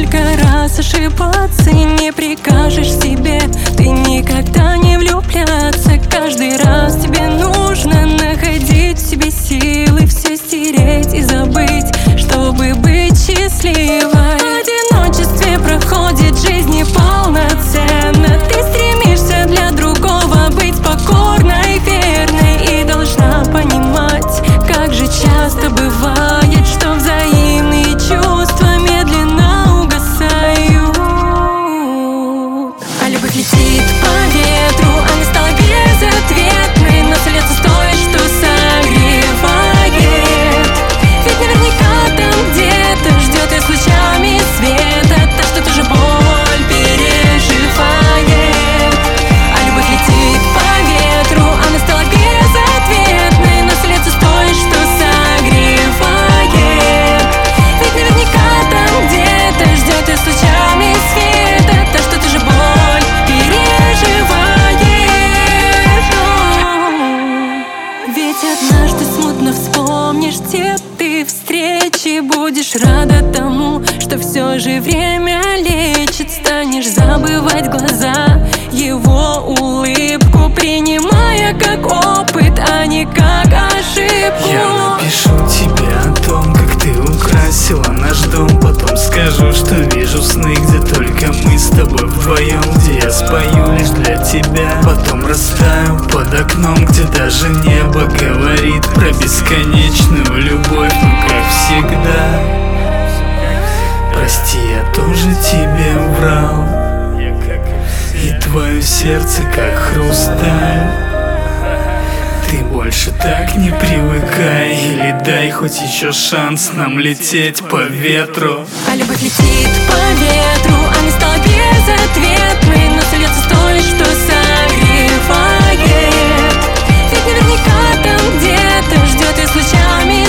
столько раз ошибаться и не прикажешь себе ты никогда не влюбляться. Каждый раз тебе нужно находить в себе силы все стереть и забыть, чтобы быть счастливой. В одиночестве проходит жизнь неполноценно. Ты стремишься для другого быть покорной и верной, и должна понимать, как же часто бывает, что взаимные чувства медленно угасают. А любовь летит по ветру, она стала безответной, но солнце стоит, что согревает. Ведь наверняка там где-то ждет и с лучами света та, что тоже боль переживает. А любовь летит по ветру, она стала безответной, но солнце стоит, что согревает. Ведь наверняка там где-то ждет и с лучами света та, что тоже боль переживает. Ведь однажды смутно вспомнишь те ты встречи, будешь рада тому, что все же время лечит. Станешь забывать глаза, его улыбку, принимая как опыт, а не как ошибку. Я напишу тебе о том, как ты украсила наш дом. Потом скажу, что вижу сны, где только мы с тобой вдвоем, где я спою лишь для тебя. Потом растаю под окном, где даже небо говорит про бесконечную любовь. Ну как всегда, прости, я тоже тебе врал, и твое сердце как хрусталь. Ты больше так не привыкай, или дай хоть еще шанс нам лететь по ветру. А любовь летит по ветру, она стала безответной, но солнце стоит, что согревает. Ведь наверняка там где-то ждет и с лучами